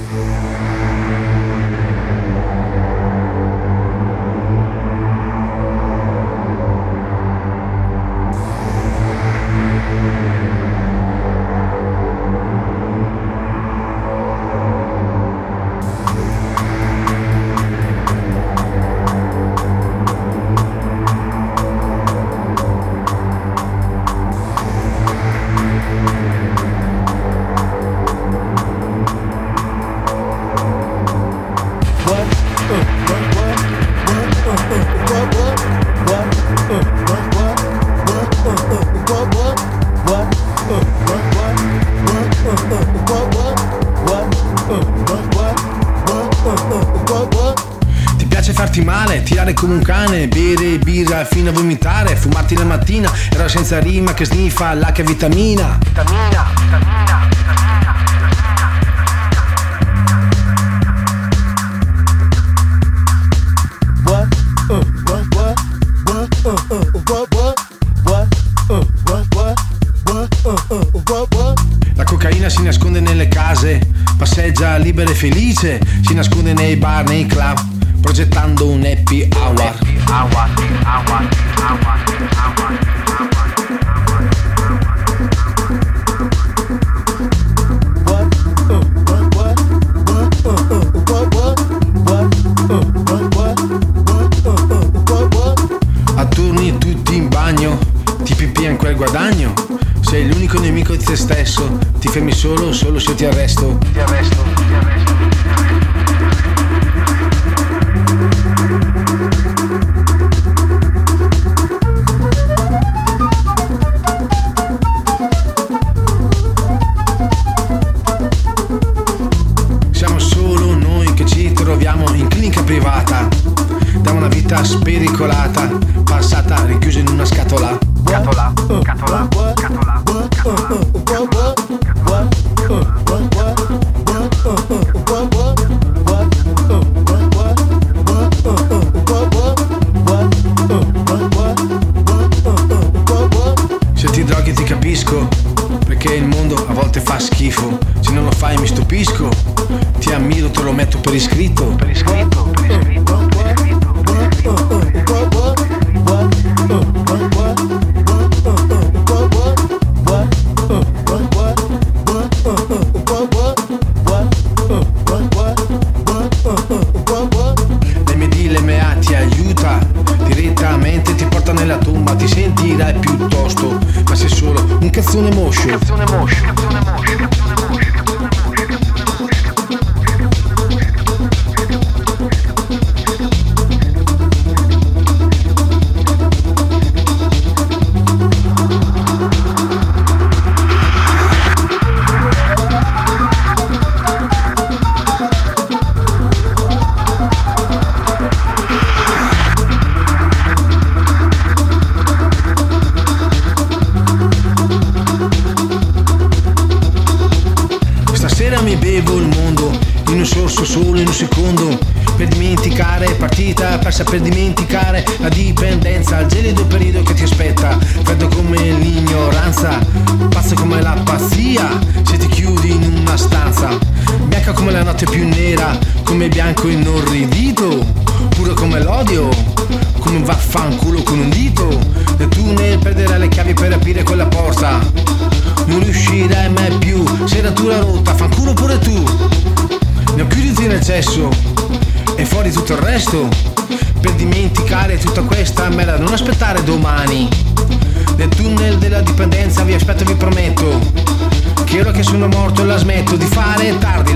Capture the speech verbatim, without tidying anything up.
Come un cane, bere birra fino a vomitare, fumarti la mattina, era senza rima che sniffa la che vitamina. Vitamina, vitamina, vitamina. What? Uh, what? What? What? Uh, uh, what? What? What? Uh, what? What? What? Uh, uh, what? What? La cocaina si nasconde nelle case, passeggia libera e felice, si nasconde nei bar, nei club, progettando un happy hour. A turni tutti in bagno, ti pipì in quel guadagno. Sei l'unico nemico di te stesso, ti fermi solo, solo se ti arresto. Ti arresto, ti arresto. In clinica privata, da una vita spericolata, passata rinchiusa in una scatola. Scatola, scatola, scatola, scatola. Se ti droghi ti capisco, perché il mondo a volte fa schifo. Se non lo fai mi stupisco, ti ammiro, te lo metto per iscritto. Per iscritto, per iscritto, per iscritto, per iscritto. Le mie D, le mea ti aiuta, direttamente ti porta nella tomba, ti sentirai piuttosto, ma sei solo un cazzone moscio. Cazzone moscio, cazzone moscio, cazzone moscio. Solo in un secondo per dimenticare partita persa, per dimenticare la dipendenza, il gelido periodo che ti aspetta, freddo come l'ignoranza, pazzo come la pazzia se ti chiudi in una stanza, bianca come la notte più nera, come bianco inorridito, puro come l'odio, come un vaffanculo con un dito, e tu nel perderai le chiavi per aprire quella porta, non riuscirai mai più, serratura rotta, fanculo pure tu. Ne ho chiuditi nel cesso e fuori tutto il resto, per dimenticare tutta questa merda, non aspettare domani. Nel tunnel della dipendenza vi aspetto, vi prometto che ora che sono morto la smetto di fare tardi.